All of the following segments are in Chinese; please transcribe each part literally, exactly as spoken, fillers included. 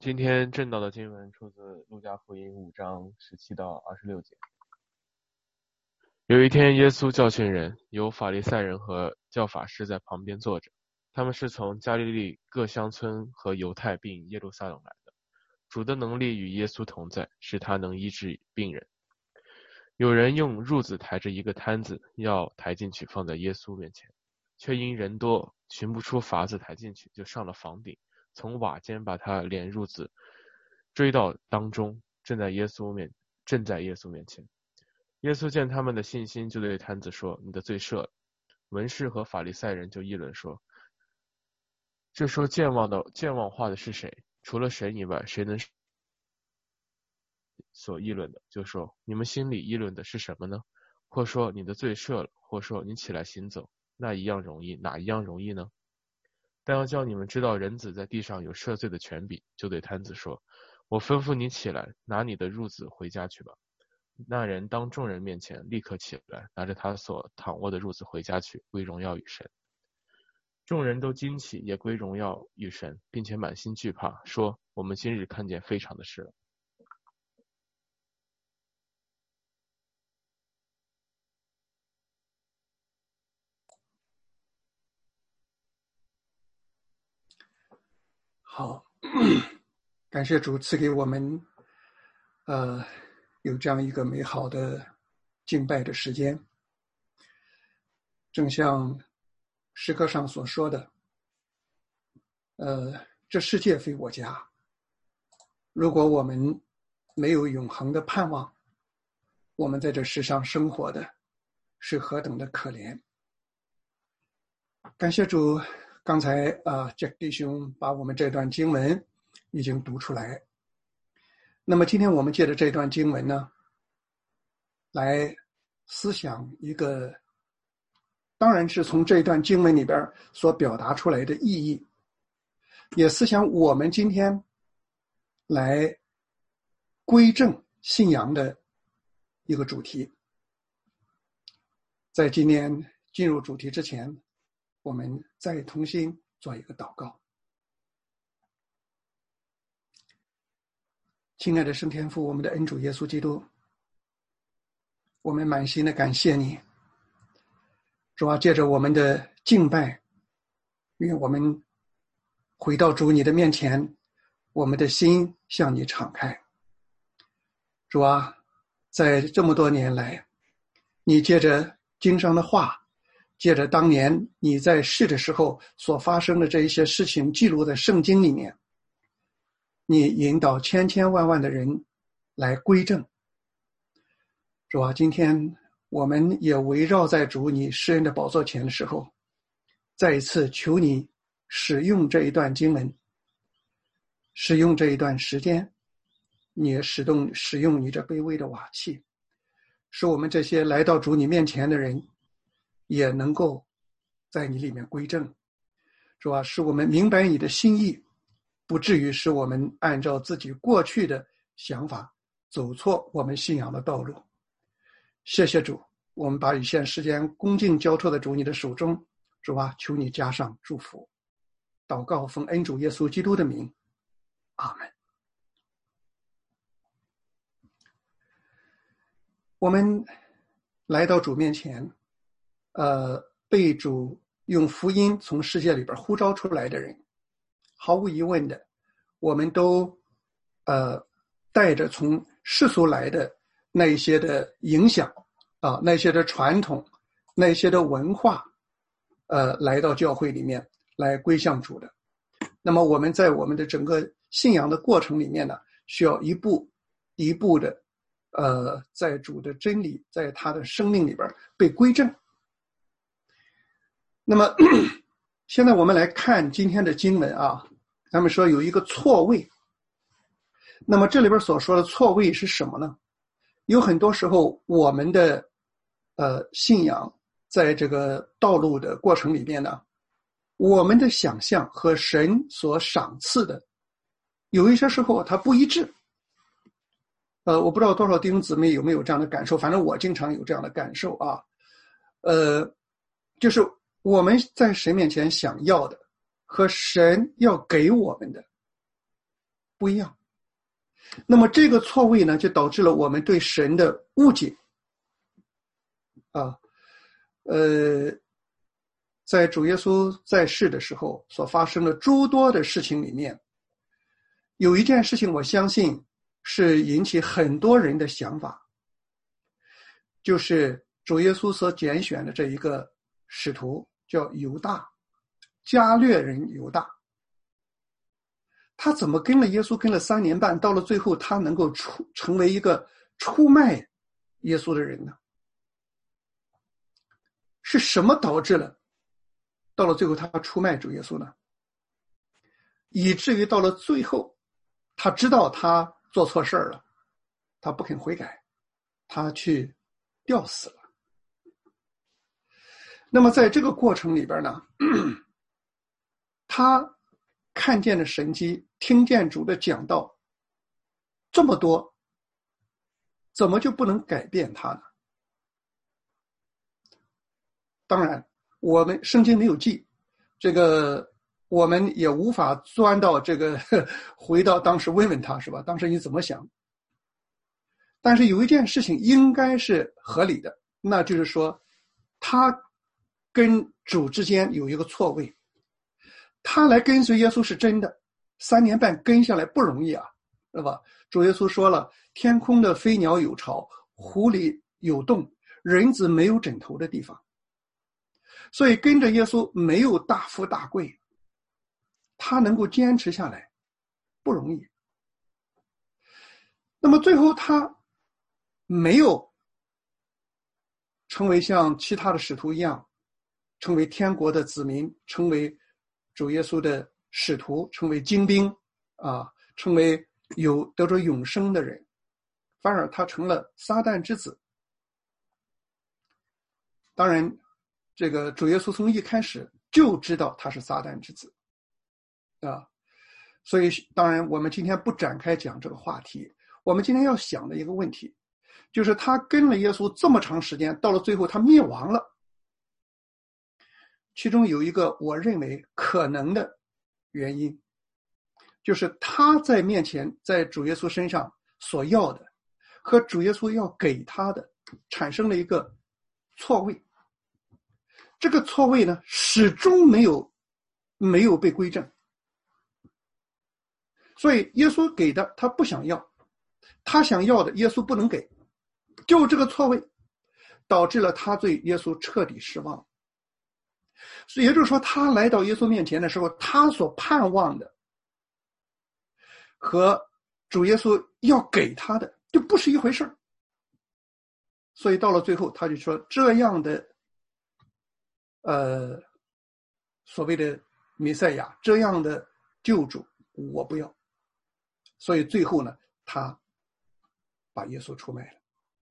今天正道的经文出自路加福音五章十七到二十六节。有一天，耶稣教训人，有法利赛人和教法师在旁边坐着，他们是从加利利各乡村和犹太并耶路撒冷来的。主的能力与耶稣同在，使他能医治病人。有人用褥子抬着一个摊子，要抬进去放在耶稣面前，却因人多寻不出法子抬进去，就上了房顶，从瓦间把他连褥子追到当中，正在耶稣面正在耶稣面前。耶稣见他们的信心，就对摊子说：“你的罪赦了。”文士和法利赛人就议论说：“这说健忘的健忘话的是谁？除了神以外，谁能？”所议论的，就说：“你们心里议论的是什么呢？或说你的罪赦了，或说你起来行走，那一样容易，哪一样容易呢？但要叫你们知道人子在地上有赦罪的权柄，就对摊子说：我吩咐你起来，拿你的褥子回家去吧。那人当众人面前立刻起来，拿着他所躺卧的褥子回家去，归荣耀与神。众人都惊奇，也归荣耀与神，并且满心惧怕，说：我们今日看见非常的事了。” 好，感谢主赐给我们呃有这样一个美好的敬拜的时间。正像诗歌上所说的，呃这世界非我家，如果我们没有永恒的盼望，我们在这世上生活的是何等的可怜。感谢主，刚才啊 Jack 弟兄把我们这段经文已经读出来。那么今天我们借着这段经文呢，来思想一个，当然是从这段经文里边所表达出来的意义，也思想我们今天来归正信仰的一个主题。在今天进入主题之前，我们再同心做一个祷告。亲爱的圣天父，我们的恩主耶稣基督，我们满心的感谢你。主啊，借着我们的敬拜，愿我们回到主你的面前，我们的心向你敞开。主啊，在这么多年来，你借着经上的话，借着当年你在世的时候所发生的这一些事情记录在圣经里面，你引导千千万万的人来归正。主啊，今天我们也围绕在主你施恩的宝座前的时候，再一次求你使用这一段经文，使用这一段时间，你也使动使用你这卑微的瓦器，使我们这些来到主你面前的人也能够在你里面归正。主啊，使我们明白你的心意，不至于使我们按照自己过去的想法走错我们信仰的道路。谢谢主，我们把有限时间恭敬交托在主你的手中。主啊，求你加上祝福。祷告奉恩主耶稣基督的名，阿们。我们来到主面前，呃，被主用福音从世界里边呼召出来的人，毫无疑问的，我们都呃带着从世俗来的那一些的影响啊，那些的传统，那些的文化，呃，来到教会里面来归向主的。那么我们在我们的整个信仰的过程里面呢，需要一步一步的，呃，在主的真理，在他的生命里边被归正。那么现在我们来看今天的经文啊，他们说有一个错位。那么这里边所说的错位是什么呢？有很多时候我们的呃信仰在这个道路的过程里面呢，我们的想象和神所赏赐的有一些时候它不一致。呃，我不知道多少弟兄姊妹有没有这样的感受，反正我经常有这样的感受啊。呃，就是我们在神面前想要的和神要给我们的不一样。那么这个错位呢，就导致了我们对神的误解啊。呃，在主耶稣在世的时候所发生的诸多的事情里面，有一件事情我相信是引起很多人的想法，就是主耶稣所拣选的这一个使徒叫犹大，加略人犹大。他怎么跟了耶稣跟了三年半，到了最后他能够出成为一个出卖耶稣的人呢？是什么导致了到了最后他出卖主耶稣呢？以至于到了最后他知道他做错事儿了，他不肯悔改，他去吊死了。那么在这个过程里边呢，他看见了神迹，听见主的讲道这么多，怎么就不能改变他呢？当然我们圣经没有记，这个我们也无法钻到这个回到当时问问他，是吧？当时你怎么想？但是有一件事情应该是合理的，那就是说他跟主之间有一个错位。他来跟随耶稣是真的，三年半跟下来不容易啊，是吧？主耶稣说了，天空的飞鸟有巢，湖里有洞，人子没有枕头的地方。所以跟着耶稣没有大富大贵，他能够坚持下来不容易。那么最后他没有成为像其他的使徒一样，成为天国的子民，成为主耶稣的使徒，成为精兵啊，成为有得着永生的人，反而他成了撒旦之子。当然这个主耶稣从一开始就知道他是撒旦之子啊，所以当然我们今天不展开讲这个话题，我们今天要想的一个问题就是他跟了耶稣这么长时间，到了最后他灭亡了。其中有一个我认为可能的原因，就是他在面前在主耶稣身上所要的和主耶稣要给他的产生了一个错位，这个错位呢始终没有没有被归正，所以耶稣给的他不想要，他想要的耶稣不能给，就这个错位导致了他对耶稣彻底失望。所以也就是说他来到耶稣面前的时候，他所盼望的和主耶稣要给他的就不是一回事儿。所以到了最后他就说，这样的呃所谓的弥赛亚，这样的救主我不要。所以最后呢他把耶稣出卖了。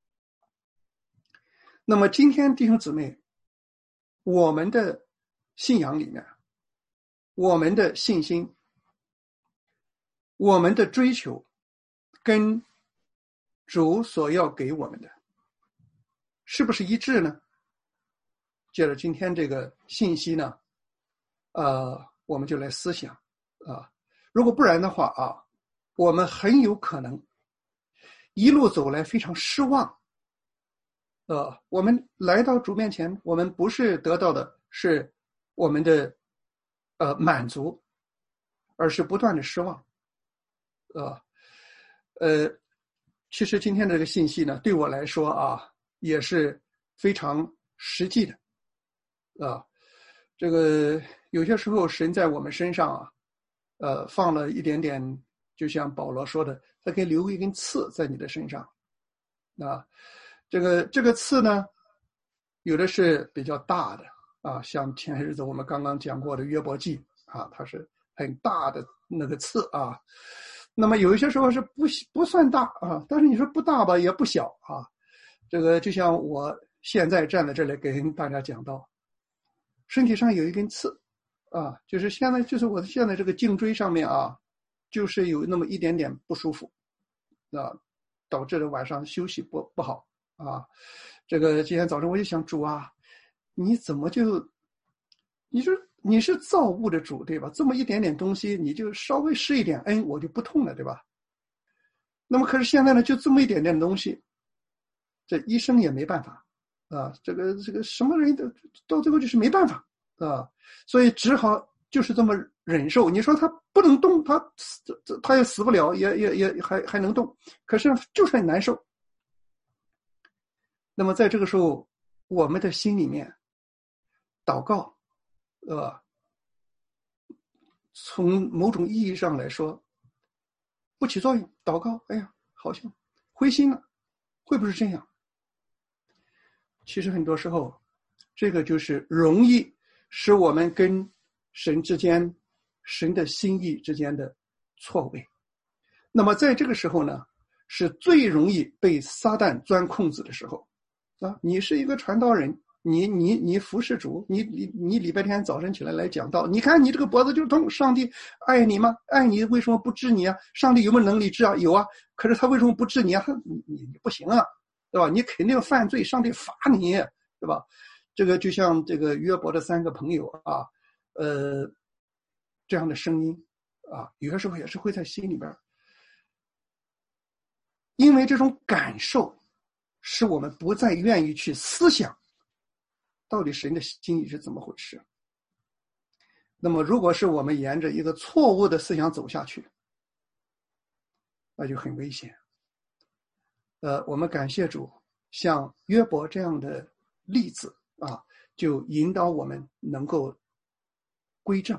那么今天弟兄姊妹，我们的信仰里面，我们的信心，我们的追求跟主所要给我们的是不是一致呢？借着今天这个信息呢，呃，我们就来思想啊，如果不然的话啊，我们很有可能一路走来非常失望。呃，我们来到主面前，我们不是得到的是我们的呃满足，而是不断的失望。呃呃，其实今天这个信息呢，对我来说啊，也是非常实际的。啊，这个有些时候神在我们身上啊，呃，放了一点点，就像保罗说的，他可以留一根刺在你的身上。啊，这个这个刺呢，有的是比较大的啊，像前些日子我们刚刚讲过的约伯记啊，它是很大的那个刺啊。那么有一些时候是不不算大啊，但是你说不大吧，也不小啊。这个就像我现在站在这里给大家讲到，身体上有一根刺啊，就是现在就是我现在这个颈椎上面啊，就是有那么一点点不舒服啊，导致了晚上休息不不好啊。这个今天早上我就想，主啊，你怎么就你说你是造物的主，对吧？这么一点点东西，你就稍微施一点恩，我就不痛了，对吧？那么可是现在呢，就这么一点点东西，这医生也没办法啊，这个这个什么人都到最后就是没办法啊，所以只好就是这么忍受。你说他不能动，他他也死不了，也也也还还能动，可是就是很难受。那么在这个时候，我们的心里面祷告，呃，从某种意义上来说不起作用。祷告，哎呀，好像灰心了，会不会是这样？其实很多时候，这个就是容易使我们跟神之间、神的心意之间的错位。那么在这个时候呢，是最容易被撒旦钻空子的时候啊！你是一个传道人，你你你服侍主，你你你礼拜天早晨起来来讲道，你看你这个脖子就痛，上帝爱你吗？爱你为什么不治你啊？上帝有没有能力治啊？有啊，可是他为什么不治你啊？你你你不行啊，对吧？你肯定犯罪，上帝罚你，对吧？这个就像这个约伯的三个朋友啊，呃，这样的声音啊，有的时候也是会在心里边。因为这种感受使我们不再愿意去思想到底神的心意是怎么回事。那么如果是我们沿着一个错误的思想走下去，那就很危险。呃，我们感谢主，像约伯这样的例子啊，就引导我们能够归正。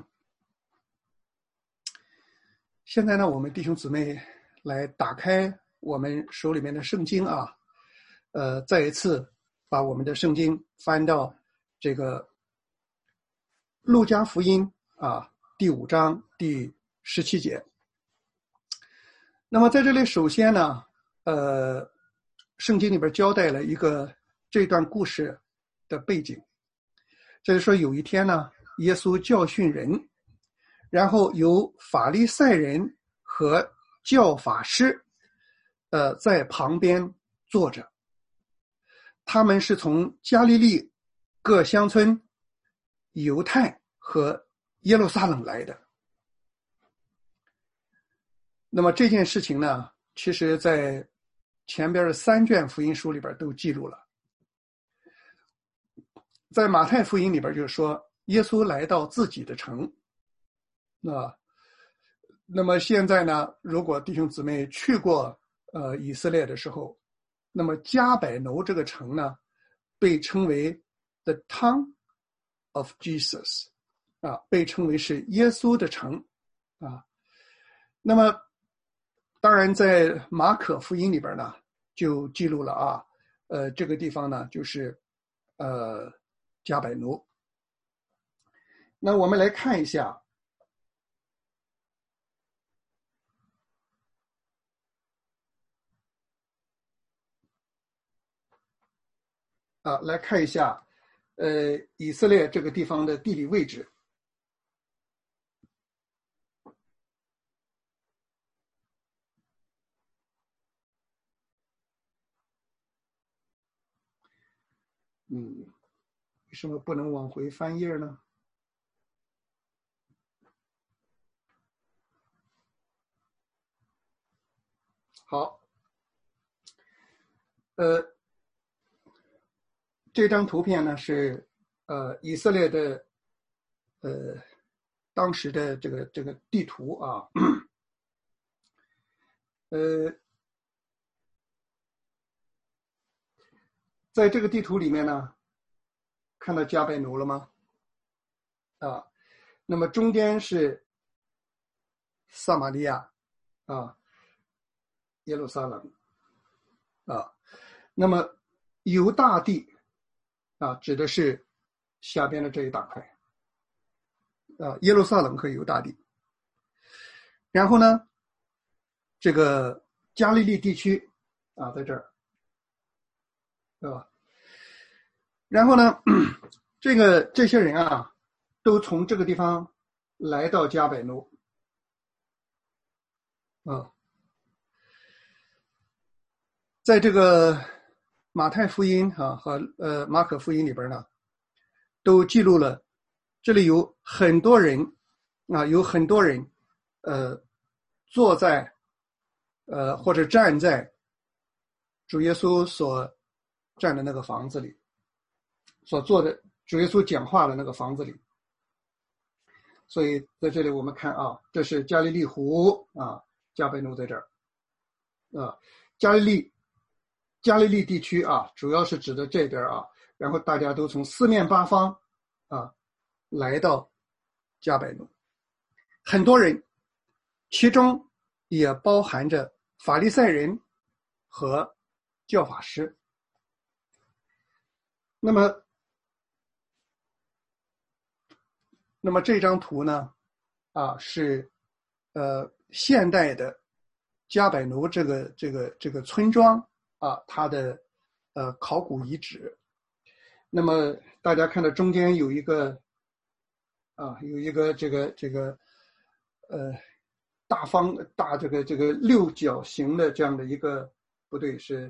现在呢，我们弟兄姊妹来打开我们手里面的圣经啊，呃，再一次把我们的圣经翻到这个路加福音啊第五章第十七节。那么在这里，首先呢，呃，圣经里边交代了一个这段故事的背景，就是说有一天呢，耶稣教训人，然后有法利赛人和教法师呃，在旁边坐着，他们是从加利利各乡村、犹太和耶路撒冷来的。那么这件事情呢，其实在前边的三卷福音书里边都记录了。在马太福音里边就是说，耶稣来到自己的城。那那么现在呢，如果弟兄姊妹去过呃以色列的时候，那么加百农这个城呢，被称为 The Town of Jesus 啊，被称为是耶稣的城啊。那么当然在马可福音里边呢就记录了啊，呃这个地方呢就是呃加百农。那我们来看一下啊，来看一下呃以色列这个地方的地理位置。嗯，为什么不能往回翻页呢？好，呃，这张图片呢是呃以色列的呃当时的这个这个地图啊，呃，在这个地图里面呢，看到加百农了吗？啊，那么中间是撒玛利亚啊，耶路撒冷啊，那么犹大地啊，指的是下边的这一大块啊，耶路撒冷和犹大地。然后呢，这个加利利地区啊，在这儿，对吧？然后呢，这个这些人啊，都从这个地方来到加百农啊。在这个马太福音啊和呃马可福音里边呢，都记录了这里有很多人啊，有很多人呃坐在呃或者站在主耶稣所站的那个房子里，所做的主耶稣讲话的那个房子里。所以在这里我们看啊，这是加利利湖啊，加百农在这儿啊，加利利加利利地区啊，主要是指的这边啊，然后大家都从四面八方啊来到加百农，很多人，其中也包含着法利赛人和教法师。那么那么这张图呢啊是呃现代的加百农这个这个这个村庄啊它的呃考古遗址。那么大家看到中间有一个啊有一个这个这个呃大方大这个这个六角形的这样的一个不对是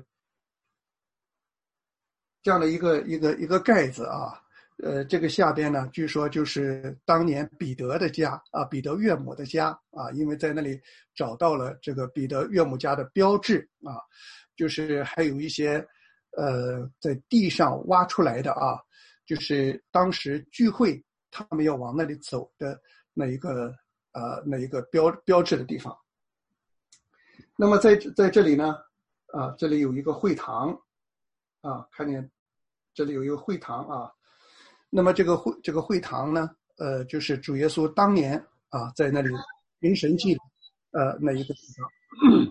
这样的一个一个一个盖子啊。呃，这个下边呢，据说就是当年彼得的家啊，彼得岳母的家啊，因为在那里找到了这个彼得岳母家的标志啊，就是还有一些呃在地上挖出来的啊，就是当时聚会他们要往那里走的那一个呃那一个标标志的地方。那么在在这里呢，啊，这里有一个会堂啊，看见这里有一个会堂啊。那么这个会这个会堂呢，呃，就是主耶稣当年啊在那里行神迹呃那一个地方。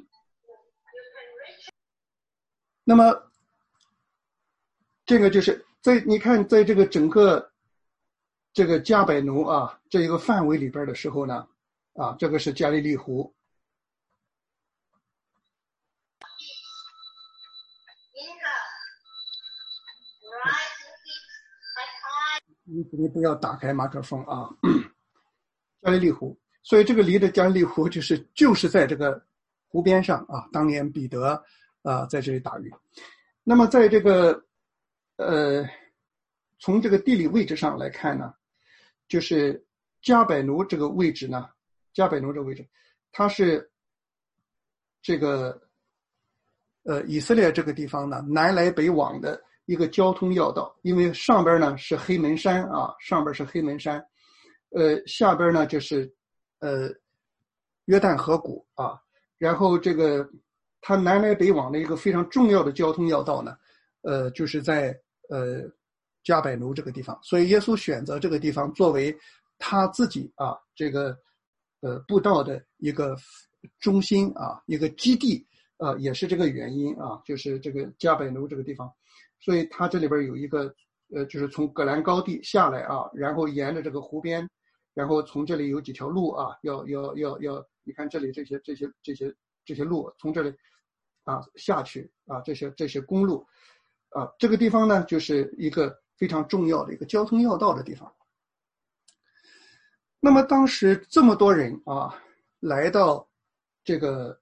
那么这个就是在你看在这个整个这个加百农啊这一个范围里边的时候呢，啊，这个是加利利湖。你你不要打开麦克风啊！加利利湖，所以这个离的加利利湖就是就是在这个湖边上啊。当年彼得啊、呃、在这里打鱼。那么在这个呃从这个地理位置上来看呢，就是加百农这个位置呢，加百农这个位置，它是这个呃以色列这个地方呢南来北往的一个交通要道，因为上边呢是黑门山啊，上边是黑门山，呃，下边呢就是呃约旦河谷啊，然后这个它南来北往的一个非常重要的交通要道呢，呃，就是在呃加百农这个地方，所以耶稣选择这个地方作为他自己啊这个呃布道的一个中心啊，一个基地啊，也是这个原因啊，就是这个加百农这个地方。所以它这里边有一个呃，就是从葛兰高地下来啊，然后沿着这个湖边，然后从这里有几条路啊，要要要要，你看这里这些这些这些这些路从这里啊下去啊，这些这些公路啊，这个地方呢就是一个非常重要的一个交通要道的地方。那么当时这么多人啊来到这个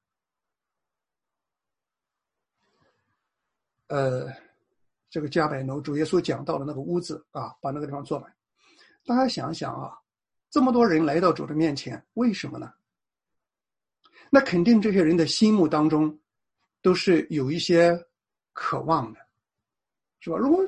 呃。这个加百农主耶稣讲到的那个屋子啊，把那个地方坐满。大家想想啊，这么多人来到主的面前，为什么呢？那肯定这些人的心目当中都是有一些渴望的，是吧？如果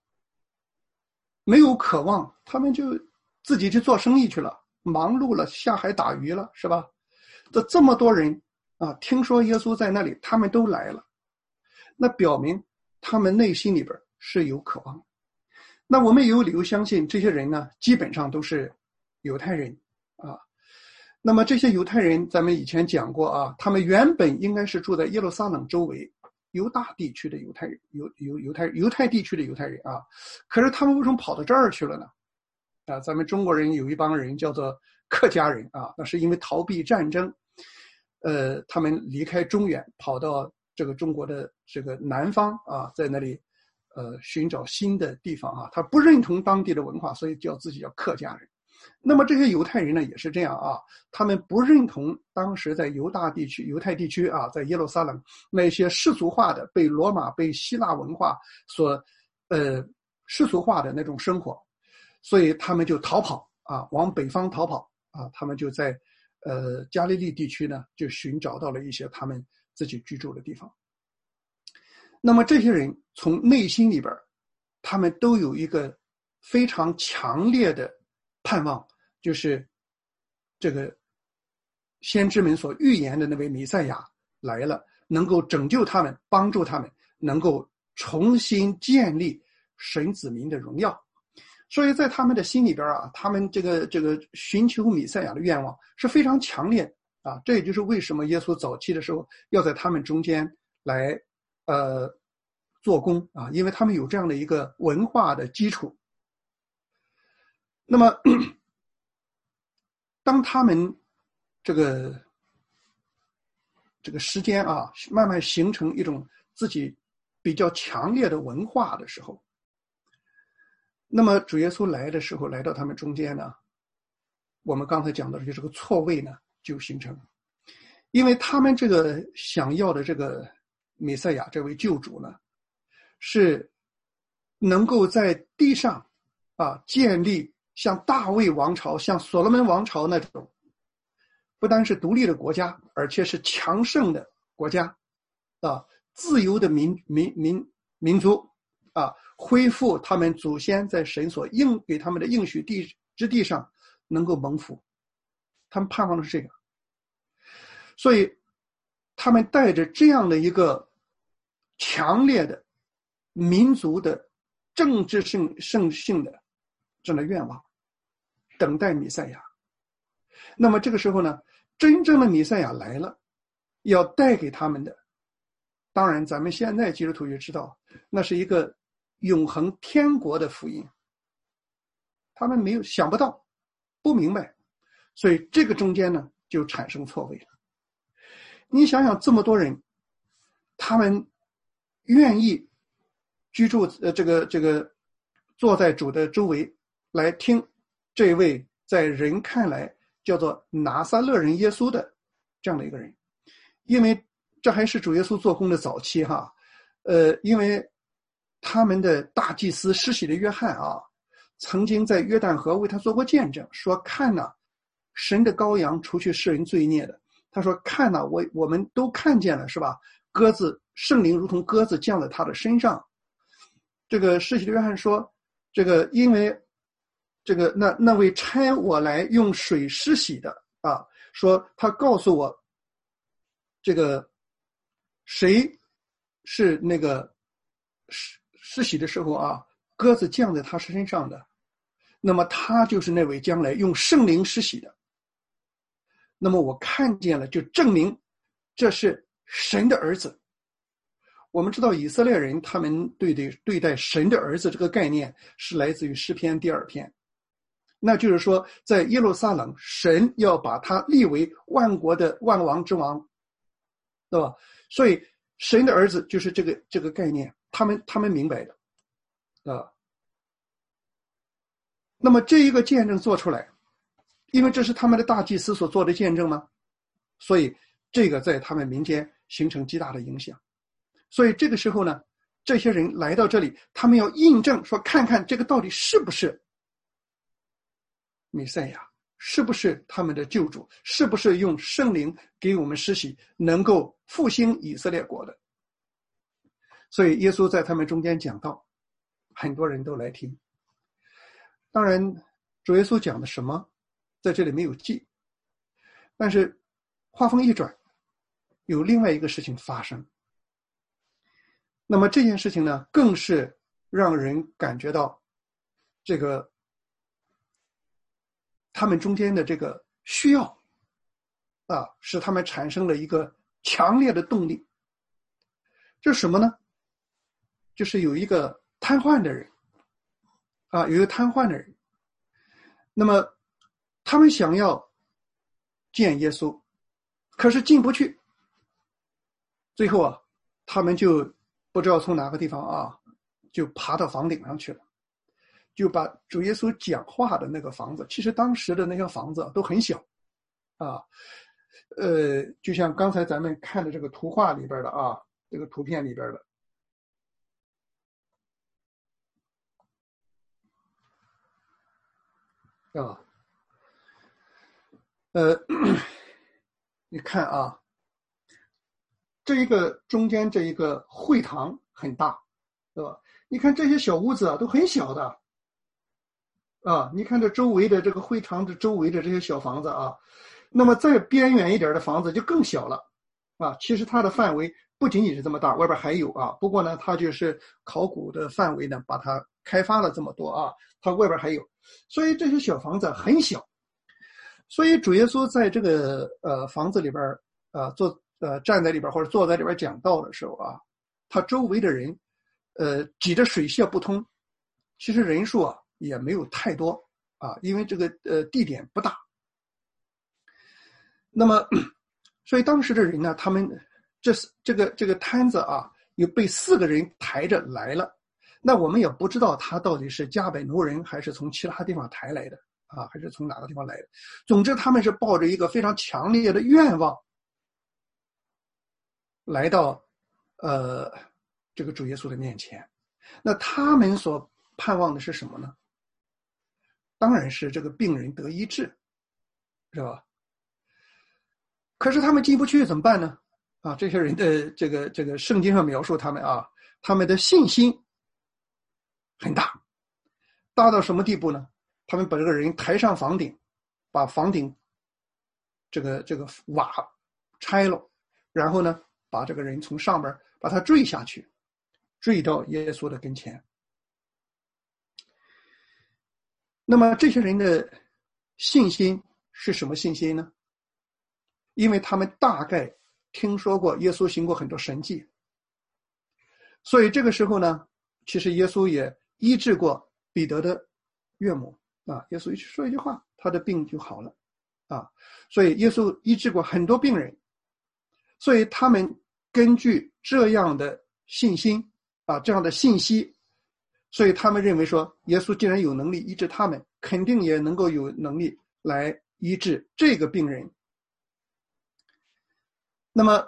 没有渴望，他们就自己去做生意去了，忙碌了，下海打鱼了，是吧？这这么多人啊，听说耶稣在那里，他们都来了，那表明他们内心里边是有渴望。那我们有理由相信这些人呢基本上都是犹太人啊。那么这些犹太人咱们以前讲过啊，他们原本应该是住在耶路撒冷周围犹大地区的犹太人，犹犹犹太犹太地区的犹太人啊，可是他们为什么跑到这儿去了呢？啊，咱们中国人有一帮人叫做客家人啊，那是因为逃避战争，呃，他们离开中原跑到这个中国的这个南方啊，在那里呃寻找新的地方啊，他不认同当地的文化，所以叫自己叫客家人。那么这些犹太人呢也是这样啊，他们不认同当时在犹大地区犹太地区啊，在耶路撒冷那些世俗化的被罗马被希腊文化所呃世俗化的那种生活， 所以他们就逃跑啊，往北方逃跑啊，他们就在呃加利利地区呢，就寻找到了一些他们自己居住的地方。那么这些人从内心里边，他们都有一个非常强烈的盼望，就是这个先知们所预言的那位弥赛亚来了，能够拯救他们，帮助他们，能够重新建立神子民的荣耀。所以在他们的心里边啊，他们这个这个寻求弥赛亚的愿望是非常强烈的啊。这也就是为什么耶稣早期的时候要在他们中间来呃做工啊，因为他们有这样的一个文化的基础。那么当他们这个这个时间啊慢慢形成一种自己比较强烈的文化的时候，那么主耶稣来的时候，来到他们中间呢，我们刚才讲的这个错位呢就形成，因为他们这个想要的这个弥赛亚这位救主呢，是能够在地上啊建立像大卫王朝、像所罗门王朝那种，不单是独立的国家，而且是强盛的国家啊，自由的民民民民族啊，恢复他们祖先在神所应给他们的应许地之地上能够蒙福，他们盼望的是这个，所以他们带着这样的一个强烈的民族的政治性圣性的这样的愿望，等待弥赛亚。那么这个时候呢，真正的弥赛亚来了，要带给他们的，当然咱们现在基督徒也知道，那是一个永恒天国的福音，他们没有想不到，不明白，所以这个中间呢就产生错位了。你想想这么多人，他们愿意居住呃这个这个坐在主的周围来听这位在人看来叫做拿撒勒人耶稣的这样的一个人，因为这还是主耶稣做工的早期哈，呃，因为他们的大祭司施洗的约翰啊，曾经在约旦河为他做过见证，说看哪，神的羔羊除去世人罪孽的。他说看哪，我我们都看见了，是吧？鸽子圣灵如同鸽子降在他的身上。这个施洗的约翰说，这个因为这个那那位差我来用水施洗的啊，说他告诉我，这个谁是那个施施洗的时候啊，鸽子降在他身上的，那么他就是那位将来用圣灵施洗的。那么我看见了，就证明这是神的儿子。我们知道以色列人他们对待对待神的儿子这个概念是来自于诗篇第二篇，那就是说在耶路撒冷，神要把他立为万国的万王之王，对吧？所以神的儿子就是这个这个概念，他们他们明白的啊。那么这一个见证做出来，因为这是他们的大祭司所做的见证吗？所以这个在他们民间形成极大的影响。所以这个时候呢，这些人来到这里，他们要印证说，看看这个到底是不是弥赛亚，是不是他们的救主，是不是用圣灵给我们施洗，能够复兴以色列国的。所以耶稣在他们中间讲道，很多人都来听。当然主耶稣讲的什么在这里没有记，但是话锋一转，有另外一个事情发生。那么这件事情呢，更是让人感觉到这个他们中间的这个需要啊，使他们产生了一个强烈的动力。这是什么呢？就是有一个瘫痪的人啊，有一个瘫痪的人，那么他们想要见耶稣，可是进不去。最后啊，他们就不知道从哪个地方啊，就爬到房顶上去了，就把主耶稣讲话的那个房子，其实当时的那些房子都很小啊，呃，就像刚才咱们看的这个图画里边的啊，这个图片里边的。 啊。呃，你看啊，这一个中间这一个会堂很大，对吧？你看这些小屋子啊，都很小的啊。你看这周围的这个会堂的周围的这些小房子啊，那么再边远一点的房子就更小了啊。其实它的范围不仅仅是这么大，外边还有啊。不过呢，它就是考古的范围呢，把它开发了这么多啊，它外边还有，所以这些小房子很小。所以主耶稣在这个呃房子里边呃坐呃站在里边或者坐在里边讲道的时候啊，他周围的人呃挤得水泄不通，其实人数啊也没有太多啊，因为这个呃地点不大。那么所以当时的人呢，他们这这个这个摊子啊，又被四个人抬着来了。那我们也不知道他到底是加百农人还是从其他地方抬来的啊，还是从哪个地方来的。总之他们是抱着一个非常强烈的愿望来到呃这个主耶稣的面前。那他们所盼望的是什么呢？当然是这个病人得医治，是吧？可是他们进不去怎么办呢？啊，这些人的这个这个圣经上描述他们啊，他们的信心很大，大到什么地步呢？他们把这个人抬上房顶，把房顶这个这个瓦拆了，然后呢，把这个人从上边把他坠下去，坠到耶稣的跟前。那么这些人的信心是什么信心呢？因为他们大概听说过耶稣行过很多神迹，所以这个时候呢，其实耶稣也医治过彼得的岳母啊。耶稣说一句话，他的病就好了啊。所以耶稣医治过很多病人，所以他们根据这样的信心啊，这样的信息，所以他们认为说，耶稣既然有能力医治他们，肯定也能够有能力来医治这个病人。那么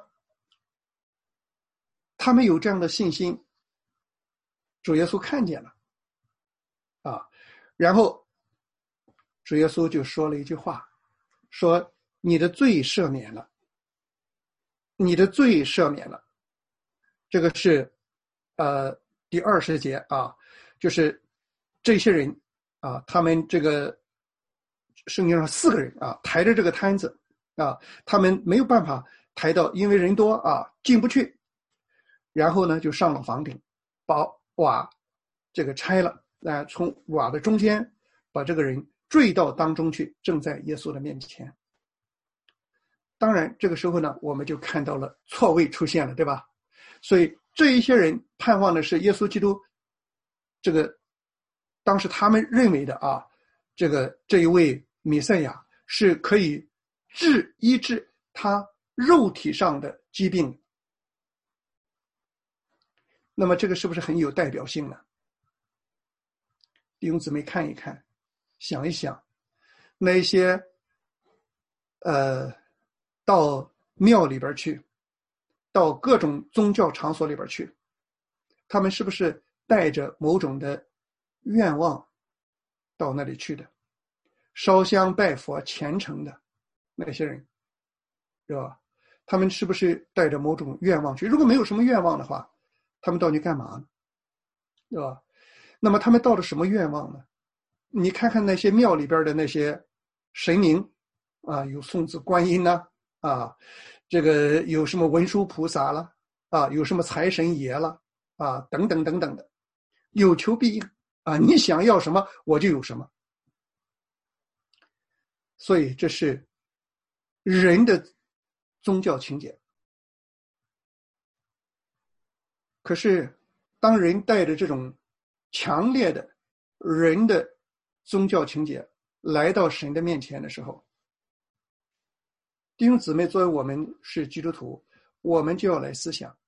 他们有这样的信心，主耶稣看见了啊，然后主耶稣就说了一句话，说你的罪赦免了，你的罪赦免了。这个是呃第二十节啊，就是这些人啊，他们这个圣经上四个人啊，抬着这个摊子啊，他们没有办法抬到，因为人多啊，进不去。然后呢，就上了房顶，把瓦这个拆了，啊，从瓦的中间把这个人坠到当中去，正在耶稣的面前。当然，这个时候呢，我们就看到了错位出现了，对吧？所以这一些人盼望的是耶稣基督，这个当时他们认为的啊，这个这一位弥赛亚是可以治医治他肉体上的疾病。那么这个是不是很有代表性呢？弟兄姊妹看一看，想一想，那些呃到庙里边去，到各种宗教场所里边去，他们是不是带着某种的愿望到那里去的？烧香拜佛虔诚的那些人，是吧？他们是不是带着某种愿望去？如果没有什么愿望的话，他们到底干嘛呢？对吧？那么他们到了什么愿望呢？你看看那些庙里边的那些神明啊，有送子观音呢，啊，这个有什么文殊菩萨了，啊，有什么财神爷了，啊，等等等等的，有求必应啊，你想要什么我就有什么。所以这是人的宗教情节。可是当人带着这种强烈的人的宗教情节来到神的面前的时候，弟兄姊妹，作为我们是基督徒，我们就要来思想。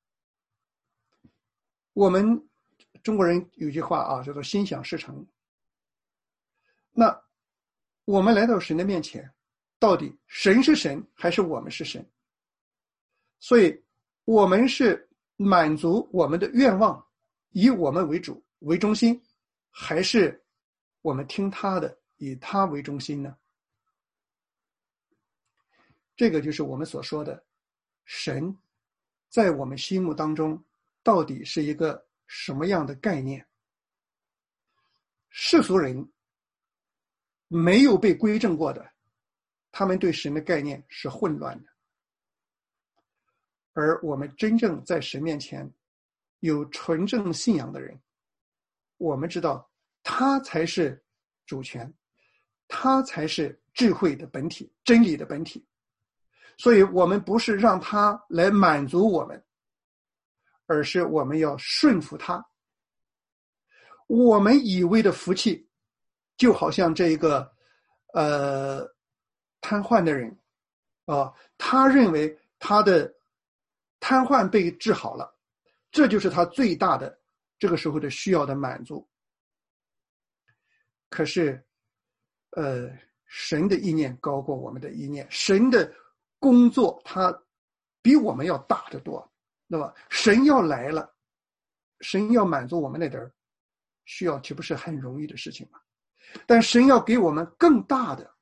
我们中国人有句话啊，叫做心想事成。那我们来到神的面前，到底神是神还是我们是神？所以我们是满足我们的愿望，以我们为主为中心，还是我们听他的以他为中心呢？这个就是我们所说的神在我们心目当中到底是一个什么样的概念。世俗人没有被归正过的，他们对神的概念是混乱的。而我们真正在神面前有纯正信仰的人，我们知道他才是主权，他才是智慧的本体，真理的本体。所以我们不是让他来满足我们，而是我们要顺服他。我们以为的福气，就好像这个呃瘫痪的人啊、呃，他认为他的瘫痪被治好了，这就是他最大的这个时候的需要的满足。可是呃神的意念高过我们的意念，神的工作他比我们要大得多，对吧？神要来了，神要满足我们那点需要，岂不是很容易的事情吗？但神要给我们更大的，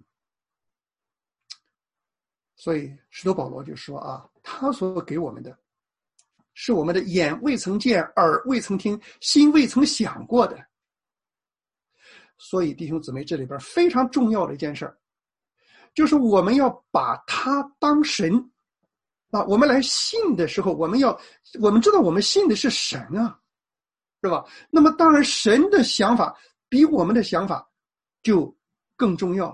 所以使徒保罗就说啊，他所给我们的是我们的眼未曾见，耳未曾听，心未曾想过的。所以弟兄姊妹，这里边非常重要的一件事，就是我们要把他当神啊！我们来信的时候，我们要我们知道我们信的是神啊，是吧？那么当然神的想法比我们的想法就更重要。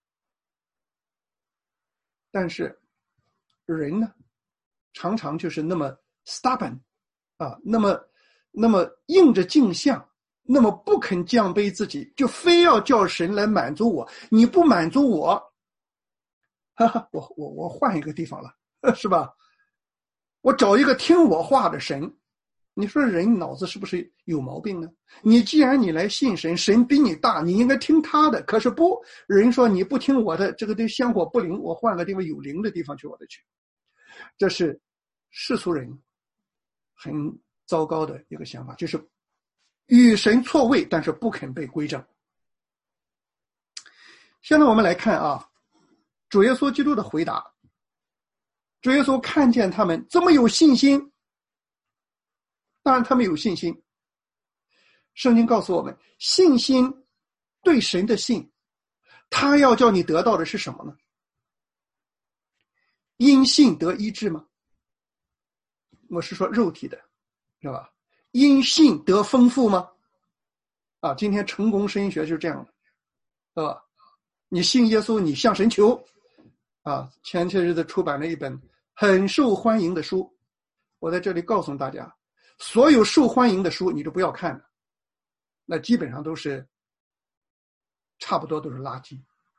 但是人呢，常常就是那么 stubborn 啊，那么那么硬着镜像，那么不肯降卑自己，就非要叫神来满足我。你不满足我，哈哈，我我我换一个地方了，是吧？我找一个听我话的神。你说人脑子是不是有毛病呢？你既然你来信神，神比你大，你应该听他的。可是不，人说你不听我的，这个对香火不灵，我换个地方有灵的地方去我的去。这是世俗人很糟糕的一个想法，就是与神错位，但是不肯被归正。现在我们来看啊，主耶稣基督的回答。主耶稣看见他们这么有信心，当然他们有信心。圣经告诉我们，信心对神的信，他要叫你得到的是什么呢？因信得医治吗？我是说肉体的，是吧？因信得丰富吗？啊，今天成功神学就是这样的，是吧？你信耶稣，你向神求啊。前些日子出版了一本很受欢迎的书，我在这里告诉大家，所有受欢迎的书你都不要看了，那基本上都是差不多都是垃圾。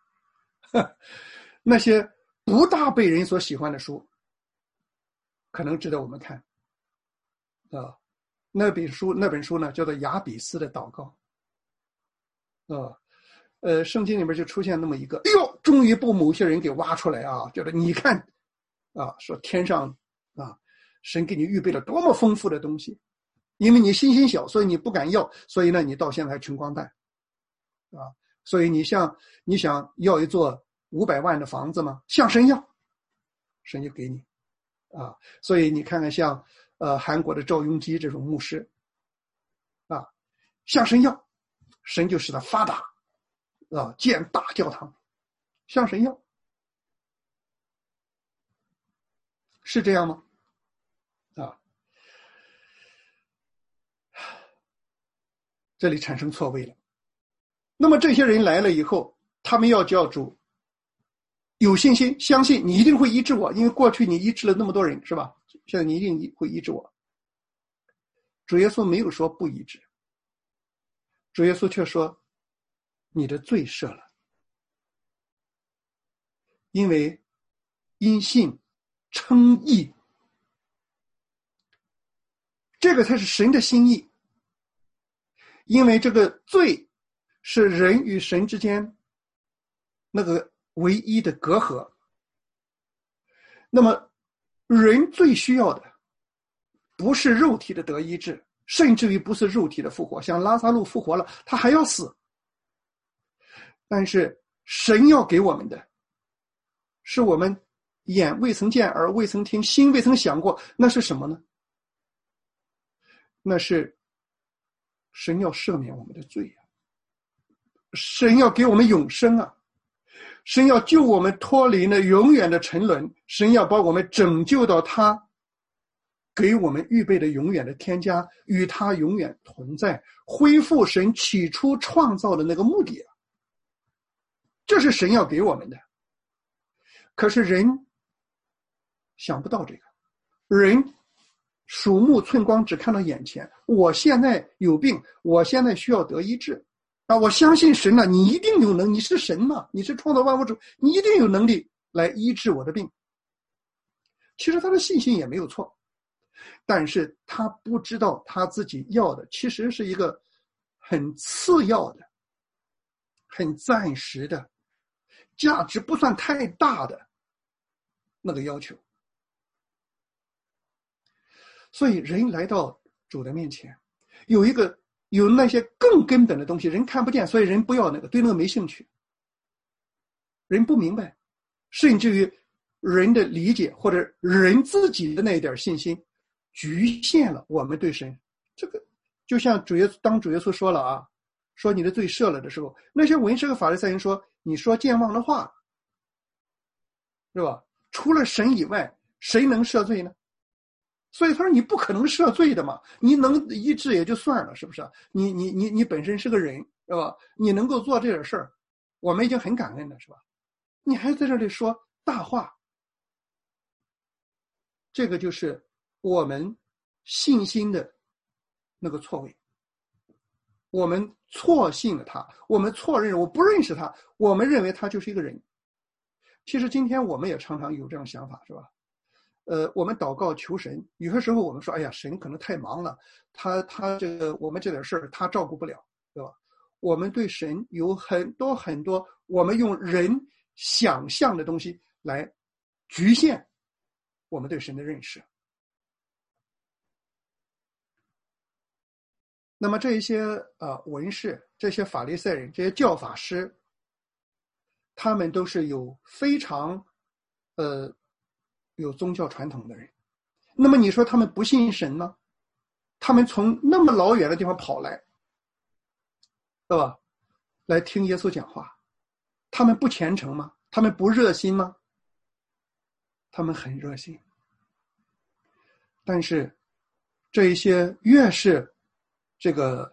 那些不大被人所喜欢的书可能值得我们看啊。那本书那本书呢叫做雅比斯的祷告啊。呃，圣经里面就出现那么一个，哎呦，终于被某些人给挖出来啊，就是你看啊，说天上啊，神给你预备了多么丰富的东西，因为你心心小，所以你不敢要，所以呢，你到现在还穷光蛋啊。所以你像你想要一座五百万的房子吗？向神要，神就给你啊。所以你看看像呃韩国的赵雍基这种牧师啊，向神要，神就使他发达啊，建大教堂，向神要，是这样吗？啊，这里产生错位了。那么这些人来了以后，他们要叫主有信心，相信你一定会医治我，因为过去你医治了那么多人，是吧？现在你一定会医治我。主耶稣没有说不医治，主耶稣却说你的罪赦了，因为因信称义，这个才是神的心意。因为这个罪是人与神之间那个唯一的隔阂，那么人最需要的不是肉体的得医治，甚至于不是肉体的复活，像拉撒路复活了他还要死， 但是神要给我们的，是我们眼未曾见，耳未曾听，心未曾想过，那是什么呢？那是神要赦免我们的罪啊，神要给我们永生啊，神要救我们脱离那永远的沉沦，神要把我们拯救到他给我们预备的永远的天家，与他永远同在，恢复神起初创造的那个目的啊，这是神要给我们的。可是人想不到这个，人鼠目寸光，只看到眼前，我现在有病，我现在需要得医治啊！我相信神了，你一定有能，你是神嘛，你是创造万物主，你一定有能力来医治我的病。其实他的信心也没有错，但是他不知道他自己要的其实是一个很次要的、很暂时的、价值不算太大的那个要求。所以人来到主的面前，有一个有那些更根本的东西人看不见，所以人不要那个，对那个没兴趣，人不明白，甚至于人的理解或者人自己的那一点信心局限了我们对神。这个就像主耶稣当主耶稣说了啊，说你的罪赦了的时候，那些文士和法利赛人说，你说健忘的话，是吧？除了神以外，谁能赦罪呢？所以他说你不可能赦罪的嘛，你能医治也就算了，是不是？你你你你本身是个人，是吧？你能够做这点事儿，我们已经很感恩了，是吧？你还在这里说大话，这个就是我们信心的那个错位。我们错信了他，我们错认，我不认识他，我们认为他就是一个人。其实今天我们也常常有这样想法，是吧？呃，我们祷告求神，有些时候我们说，哎呀，神可能太忙了，他他这个我们这点事儿他照顾不了，对吧？我们对神有很多很多，我们用人想象的东西来局限我们对神的认识。那么这一些呃文士、这些法利赛人、这些教法师，他们都是有非常呃。有宗教传统的人，那么你说他们不信神吗？他们从那么老远的地方跑来，对吧？来听耶稣讲话，他们不虔诚吗？他们不热心吗？他们很热心。但是这一些越是这个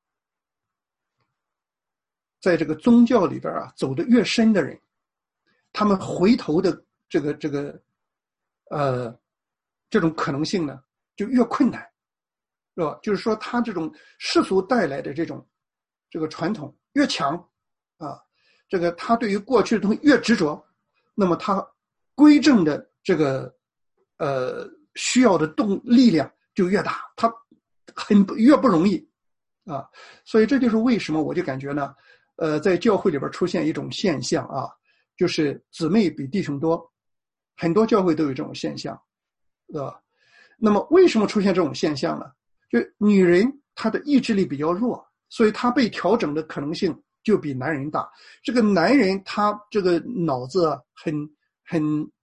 在这个宗教里边啊走得越深的人，他们回头的这个这个呃，这种可能性呢，就越困难，是吧？就是说，他这种世俗带来的这种这个传统越强啊，这个他对于过去的东西越执着，那么他归正的这个呃需要的动力量就越大，他很越不容易啊。所以这就是为什么我就感觉呢，呃，在教会里边出现一种现象啊，就是姊妹比弟兄多。很多教会都有这种现象，对吧？那么为什么出现这种现象呢？就女人她的意志力比较弱，所以她被调整的可能性就比男人大。这个男人他这个脑子很很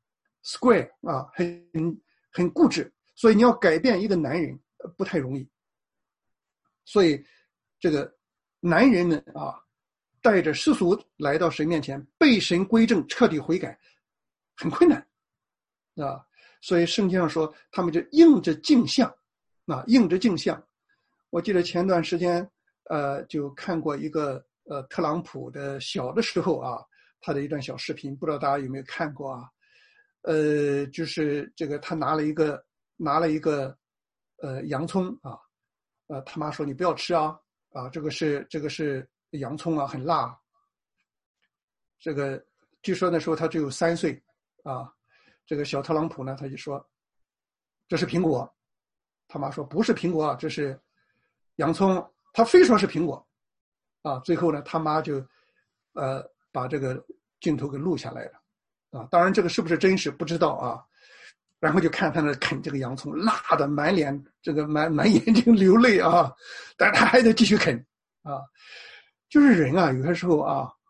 square 啊，很很固执，所以你要改变一个男人不太容易。所以这个男人们啊，带着世俗来到神面前，被神归正，彻底悔改，很困难。啊，所以圣经上说他们就应着镜像，啊，应着镜像。我记得前段时间呃就看过一个呃特朗普的小的时候啊，他的一段小视频，不知道大家有没有看过啊？呃就是这个他拿了一个拿了一个呃洋葱啊，呃他妈说你不要吃啊，啊这个是这个是洋葱啊，很辣。这个据说那时候他只有三岁啊。这个小特朗普呢，他就说这是苹果，他妈说不是苹果，这是洋葱，他非说是苹果啊。最后呢，他妈就呃把这个镜头给录下来了啊。当然这个是不是真实不知道啊。然后就看他那啃这个洋葱，辣的满脸这个满满眼睛流泪啊，但是他还得继续啃啊。就是人啊，有些时候啊，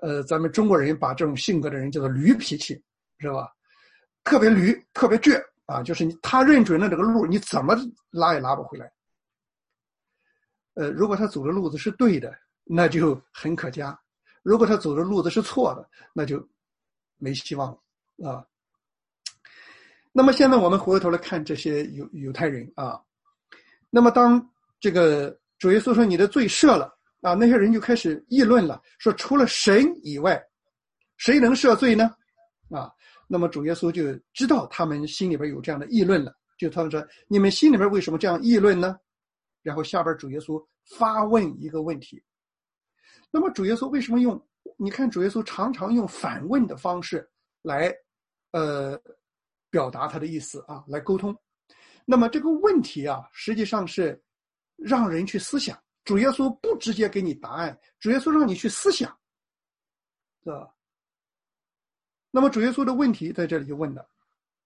呃，咱们中国人把这种性格的人叫做驴脾气，是吧？特别驴，特别倔啊，就是你他认准了这个路，你怎么拉也拉不回来。呃，如果他走的路子是对的，那就很可嘉；如果他走的路子是错的，那就没希望了啊。那么现在我们回过头来看这些犹犹太人啊，那么当这个主耶稣说你的罪赦了啊，那些人就开始议论了，说除了神以外，谁能赦罪呢？啊，那么主耶稣就知道他们心里边有这样的议论了，就他们说你们心里边为什么这样议论呢？然后下边主耶稣发问一个问题。那么主耶稣为什么用，你看主耶稣常常用反问的方式来呃表达他的意思啊，来沟通。那么这个问题啊，实际上是让人去思想。主耶稣不直接给你答案，主耶稣让你去思想，是吧？那么主耶稣的问题在这里就问了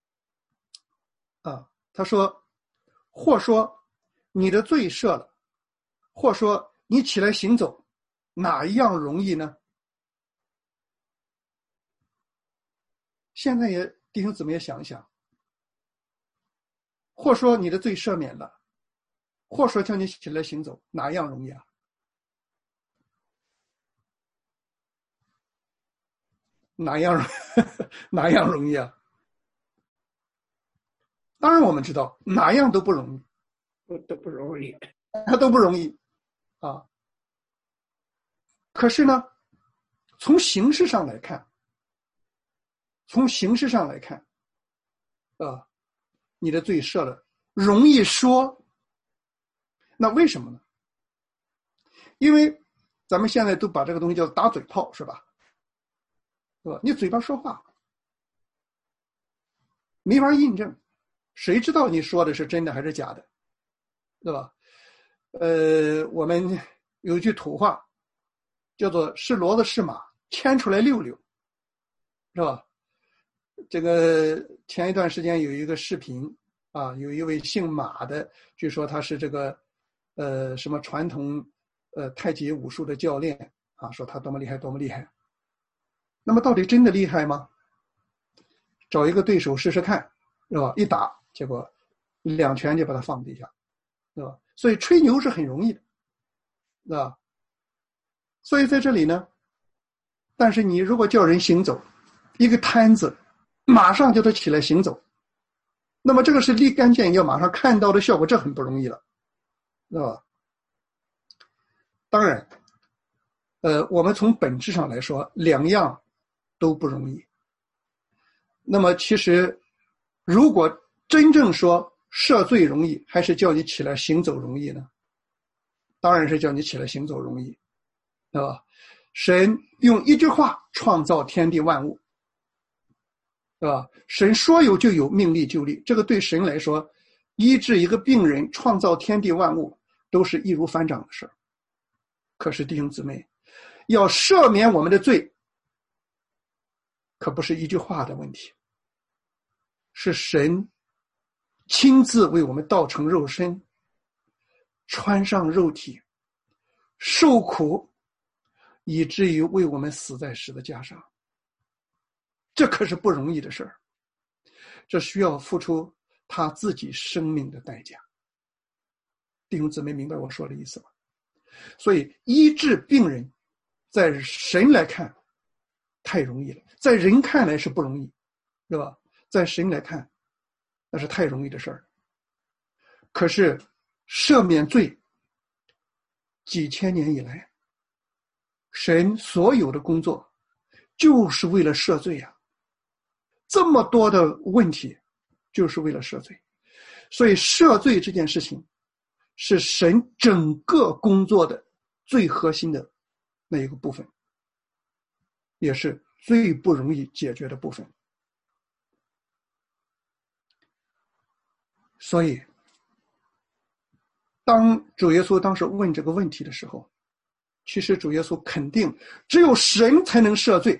啊，他说，或说你的罪赦了，或说你起来行走，哪一样容易呢？现在也弟兄姊妹也想一想，或说你的罪赦免了，或说叫你起来行走，哪一样容易啊？哪一样哪一样容易啊？当然我们知道哪样都不容易， 都不容易， 它都不容易啊。可是呢，从形式上来看，从形式上来看，啊，你的罪赦了，容易说。那为什么呢？因为咱们现在都把这个东西叫打嘴炮，是吧？是吧？你嘴巴说话，没法印证，谁知道你说的是真的还是假的，对吧？呃，我们有一句土话，叫做是骡子是马，牵出来溜溜，是吧？这个前一段时间有一个视频啊，有一位姓马的，据说他是这个呃什么传统呃太极武术的教练啊，说他多么厉害多么厉害。那么到底真的厉害吗？找一个对手试试看，是吧？一打，结果两拳就把他放地下，是吧？所以吹牛是很容易的，是吧？所以在这里呢，但是你如果叫人行走，一个摊子马上叫他起来行走，那么这个是立竿见影要马上看到的效果，这很不容易了，是吧？当然呃，我们从本质上来说，两样都不容易。那么其实如果真正说赦罪容易还是叫你起来行走容易呢？当然是叫你起来行走容易，对吧？神用一句话创造天地万物，对吧？神说有就有，命立就立，这个对神来说，医治一个病人，创造天地万物，都是易如反掌的事儿。可是弟兄姊妹，要赦免我们的罪，可不是一句话的问题，是神亲自为我们道成肉身，穿上肉体，受苦，以至于为我们死在十字架上。这可是不容易的事儿，这需要付出他自己生命的代价。弟兄姊妹明白我说的意思吗？所以医治病人在神来看太容易了，在人看来是不容易，对吧？在神来看那是太容易的事儿。可是赦免罪几千年以来，神所有的工作就是为了赦罪啊，这么多的问题就是为了赦罪。所以赦罪这件事情是神整个工作的最核心的那一个部分，也是最不容易解决的部分。所以当主耶稣当时问这个问题的时候，其实主耶稣肯定只有神才能赦罪。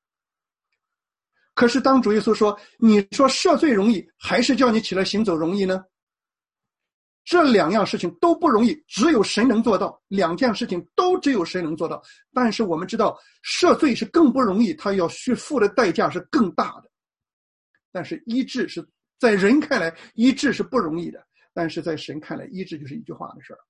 可是当主耶稣说你说赦罪容易还是叫你起来行走容易呢？ 这两样事情都不容易，只有神能做到。两件事情都只有神能做到。但是我们知道赦罪是更不容易，他要需付的代价是更大的。但是医治是在人看来医治是不容易的，但是在神看来医治就是一句话的事儿。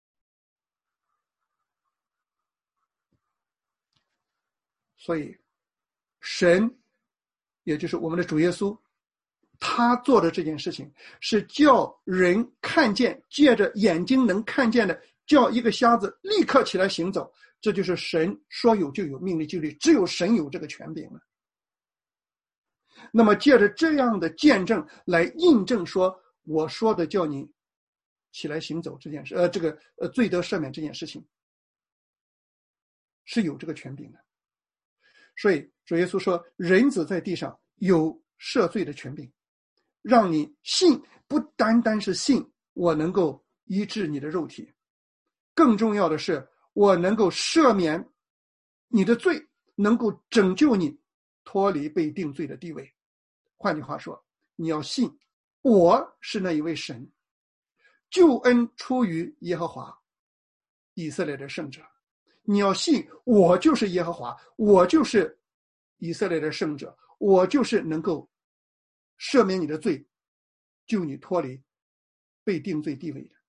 所以神也就是我们的主耶稣，他做的这件事情是叫人看见，借着眼睛能看见的，叫一个瞎子立刻起来行走。这就是神说有就有，命立就立，只有神有这个权柄了。那么借着这样的见证来印证说我说的叫你起来行走这件事，呃，这个呃罪得赦免这件事情是有这个权柄的。所以主耶稣说，人子在地上有赦罪的权柄，让你信，不单单是信我能够医治你的肉体，更重要的是我能够赦免你的罪，能够拯救你脱离被定罪的地位。换句话说，你要信我是那一位神，救恩出于耶和华以色列的圣者。你要信我就是耶和华，我就是以色列的圣者，我就是能够赦免你的罪，救你脱离被定罪地位的。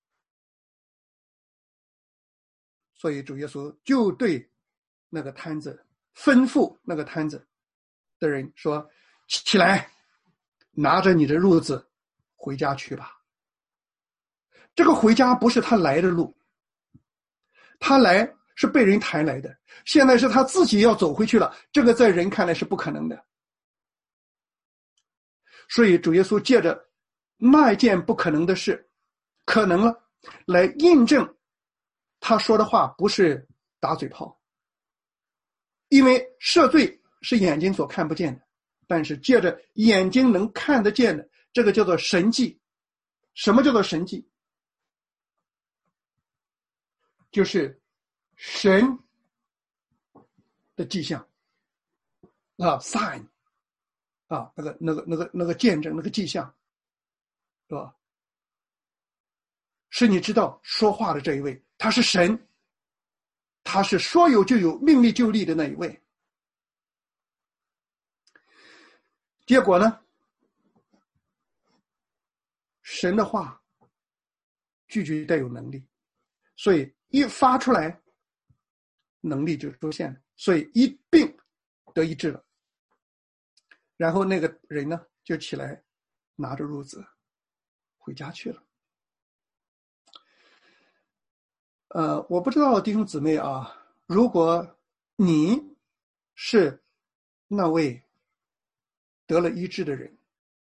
所以主耶稣就对那个摊子吩咐那个摊子的人说，起来，拿着你的褥子回家去吧。这个回家不是他来的路，他来是被人抬来的，现在是他自己要走回去了，这个在人看来是不可能的。所以主耶稣借着那一件不可能的事可能了，来印证他说的话不是打嘴炮。因为赦罪是眼睛所看不见的，但是借着眼睛能看得见的，这个叫做神迹。什么叫做神迹？就是神的迹象啊 sign 啊，那个那个那个那个见证，那个迹象，是吧？是你知道说话的这一位，他是神，他是说有就有，命立就立的那一位。结果呢，神的话句句带有能力，所以一发出来能力就出现了，所以一病得医治了。然后那个人呢就起来拿着褥子回家去了。呃，我不知道弟兄姊妹啊，如果你是那位得了医治的人，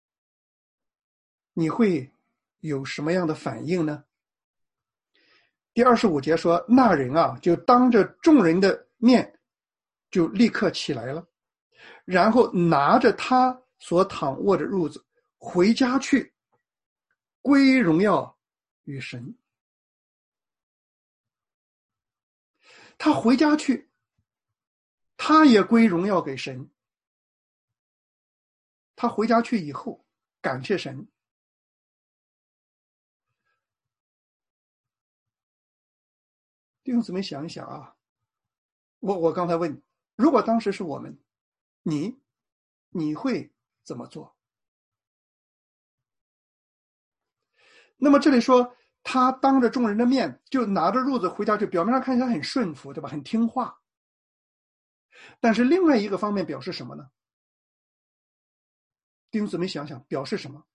你会有什么样的反应呢？第二十五节说，那人啊就当着众人的面就立刻起来了，然后拿着他所躺卧的褥子回家去，归荣耀与神。他回家去，他也归荣耀给神。他回家去以后感谢神。弟兄姊妹想一想啊，我我刚才问，如果当时是我们，你你会怎么做？那么这里说他当着众人的面就拿着褥子回家去，表面上看起来很顺服，对吧？很听话。但是另外一个方面表示什么呢？弟兄姊妹想想，表示什么？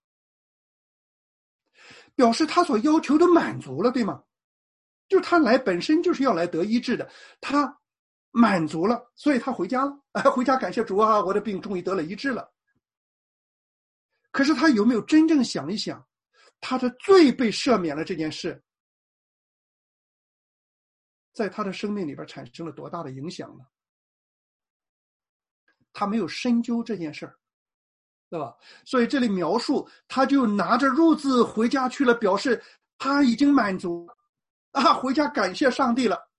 表示他所要求的满足了，对吗？就是他来本身就是要来得医治的，他满足了，所以他回家了，啊，回家感谢主啊，我的病终于得了医治了。可是他有没有真正想一想，他的罪被赦免了这件事，在他的生命里边产生了多大的影响呢？他没有深究这件事儿，对吧？所以这里描述他就拿着褥子回家去了，表示他已经满足了啊，回家感谢上帝了。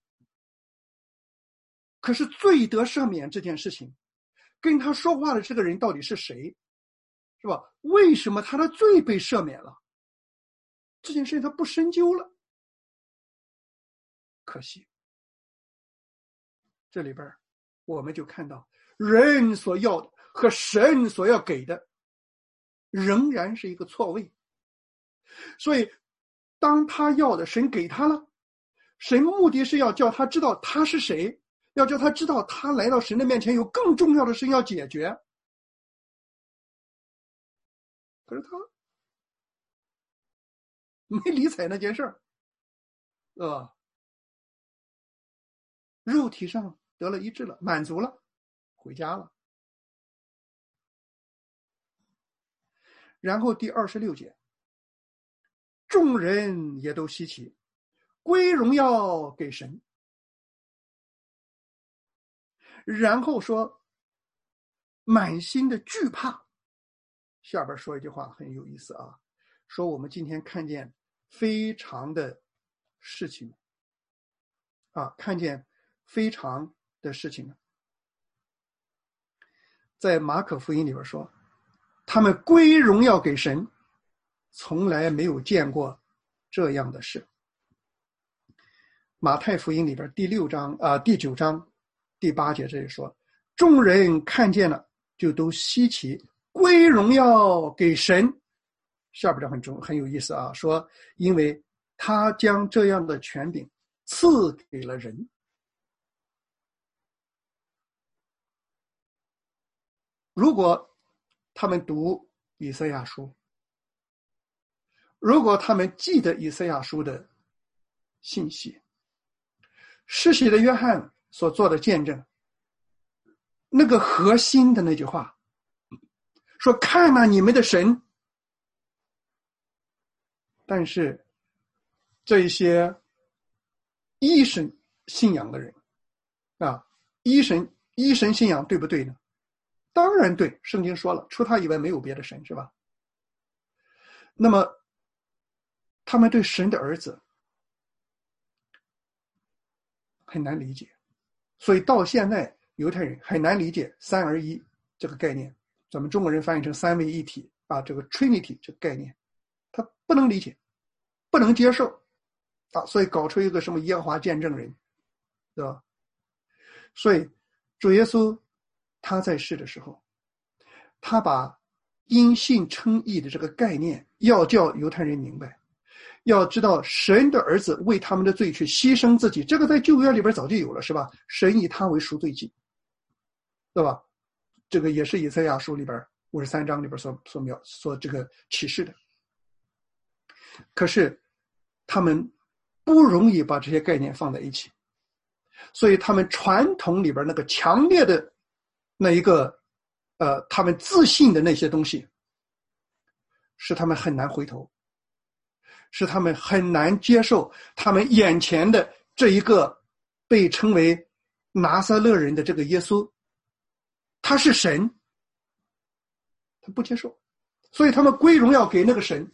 可是罪得赦免这件事情，跟他说话的这个人到底是谁，是吧？为什么他的罪被赦免了？ 这件事情他不深究了，可惜。这里边我们就看到人所要的和神所要给的仍然是一个错位。所以当他要的神给他了，神目的是要叫他知道他是谁，要叫他知道他来到神的面前有更重要的事要解决。可是他没理睬那件事儿，呃，肉体上得了医治了，满足了，回家了。然后第二十六节，众人也都稀奇，归荣耀给神。然后说满心的惧怕。下边说一句话很有意思啊，说我们今天看见非常的事情啊，看见非常的事情。在马可福音里边说，他们归荣耀给神，从来没有见过这样的事。马太福音里边第六章啊、呃、第九章第八节这里说，众人看见了就都稀奇，归荣耀给神。下边的很重很有意思啊，说因为他将这样的权柄赐给了人。如果他们读以赛亚书，如果他们记得以赛亚书的信息，施洗的约翰所做的见证，那个核心的那句话说看啊你们的神。但是这些一神信仰的人啊，一神一神信仰对不对呢？当然对，圣经说了，除他以外没有别的神，是吧？那么他们对神的儿子很难理解，所以到现在犹太人很难理解三而一这个概念，咱们中国人翻译成三位一体啊，这个 Trinity 这个概念他不能理解，不能接受啊，所以搞出一个什么耶和华见证人，对吧？所以主耶稣他在世的时候，他把因信称义的这个概念要叫犹太人明白，要知道神的儿子为他们的罪去牺牲自己，这个在旧约里边早就有了，是吧？神以他为赎罪祭，对吧？这个也是以赛亚书里边五十三章里边所所描所这个启示的。可是他们不容易把这些概念放在一起，所以他们传统里边那个强烈的那一个呃，他们自信的那些东西，使他们很难回头，使他们很难接受他们眼前的这一个被称为拿撒勒人的这个耶稣，他是神，他不接受，所以他们归荣耀给那个神。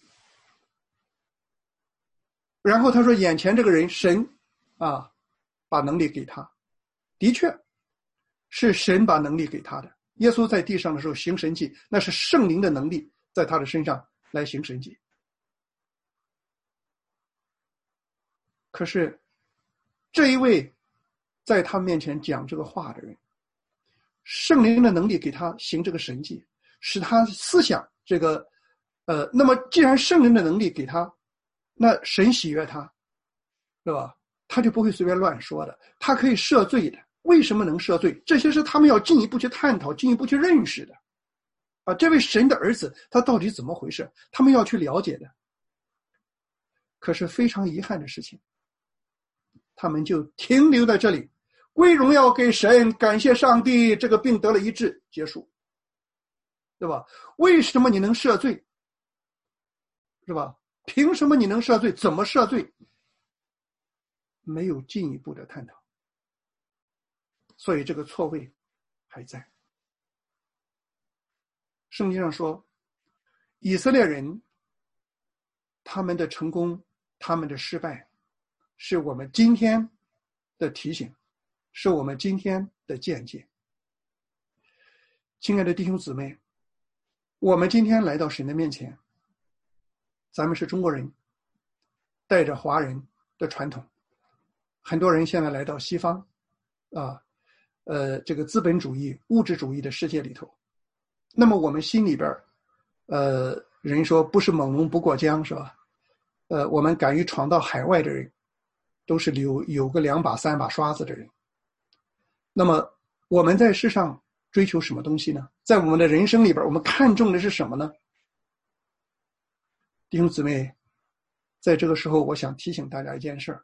然后他说眼前这个人神啊把能力给他，的确是神把能力给他的。耶稣在地上的时候行神迹，那是圣灵的能力在他的身上来行神迹。可是这一位在他面前讲这个话的人，圣灵的能力给他行这个神迹，使他思想这个呃，那么既然圣灵的能力给他，那神喜悦他，对吧？他就不会随便乱说的，他可以赦罪的。为什么能赦罪？这些是他们要进一步去探讨，进一步去认识的啊！这位神的儿子他到底怎么回事，他们要去了解的。可是非常遗憾的事情，他们就停留在这里，归荣耀给神，感谢上帝，这个病得了医治，结束，对吧？为什么你能赦罪，是吧？凭什么你能赦罪？怎么赦罪？没有进一步的探讨，所以这个错位还在。圣经上说，以色列人他们的成功，他们的失败，是我们今天的提醒，是我们今天的见解。亲爱的弟兄姊妹，我们今天来到神的面前，咱们是中国人， 带着华人的传统，很多人现在来到西方啊，呃，这个资本主义、物质主义的世界里头，那么我们心里边，呃，人说不是猛龙不过江，是吧？呃，我们敢于闯到海外的人，都是有有个两把三把刷子的人。那么我们在世上追求什么东西呢？在我们的人生里边，我们看重的是什么呢？弟兄姊妹，在这个时候，我想提醒大家一件事儿，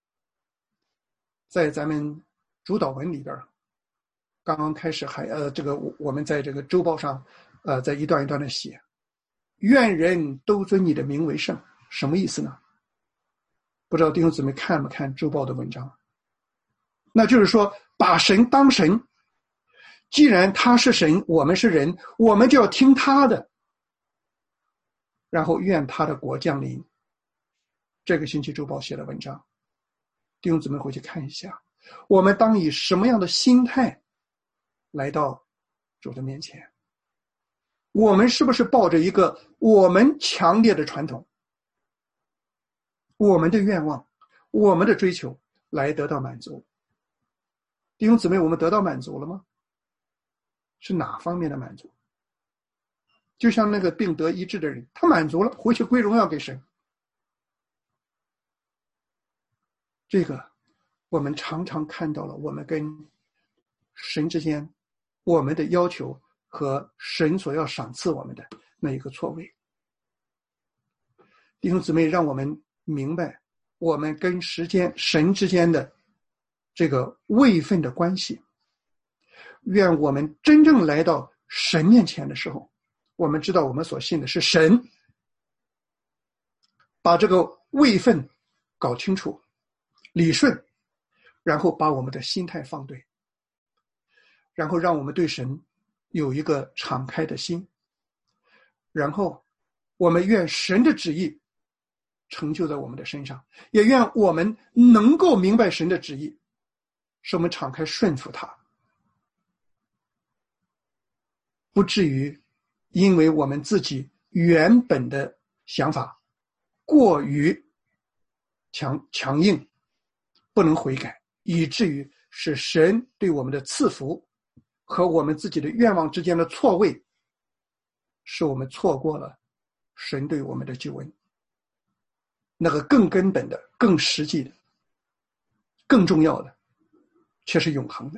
在咱们主导文里边，刚刚开始还呃，这个我们在这个周报上，呃，在一段一段的写，愿人都尊你的名为圣，什么意思呢？不知道弟兄姊妹看不看周报的文章？那就是说，把神当神，既然他是神，我们是人，我们就要听他的，然后愿他的国降临。这个星期周报写的文章，弟兄姊妹回去看一下，我们当以什么样的心态来到主的面前？我们是不是抱着一个我们强烈的传统，我们的愿望，我们的追求来得到满足？弟兄姊妹，我们得到满足了吗？是哪方面的满足？就像那个病得医治的人，他满足了，回去归荣耀给神。这个我们常常看到了，我们跟神之间，我们的要求和神所要赏赐我们的那一个错位。弟兄姊妹，让我们明白我们跟时间神之间的这个位分的关系。愿我们真正来到神面前的时候，我们知道我们所信的是神，把这个位分搞清楚，理顺，然后把我们的心态放对，然后让我们对神有一个敞开的心，然后我们愿神的旨意成就在我们的身上，也愿我们能够明白神的旨意，使我们敞开顺服他，不至于因为我们自己原本的想法过于强强硬，不能悔改，以至于使神对我们的赐福和我们自己的愿望之间的错位，使我们错过了神对我们的救恩，那个更根本的、更实际的、更重要的，却是永恒的。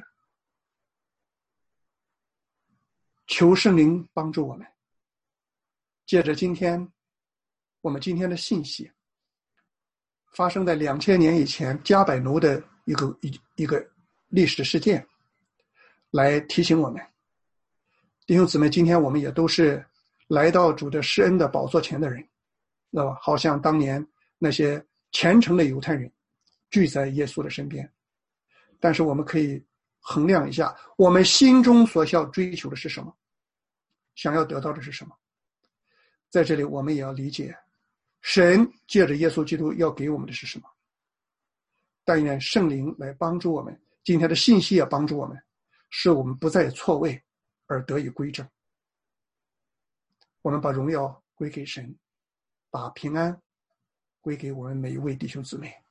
求圣灵帮助我们，借着今天我们今天的信息，发生在两千年以前加百农的一个一一个历史事件，来提醒我们，弟兄姊妹，今天我们也都是来到主的施恩的宝座前的人，知道吧？好像当年那些虔诚的犹太人聚在耶稣的身边，但是我们可以衡量一下，我们心中所要追求的是什么，想要得到的是什么。在这里我们也要理解，神借着耶稣基督要给我们的是什么。但愿圣灵来帮助我们，今天的信息也帮助我们，使我们不再错位而得以归正。我们把荣耀归给神，把平安归给我们每一位弟兄姊妹。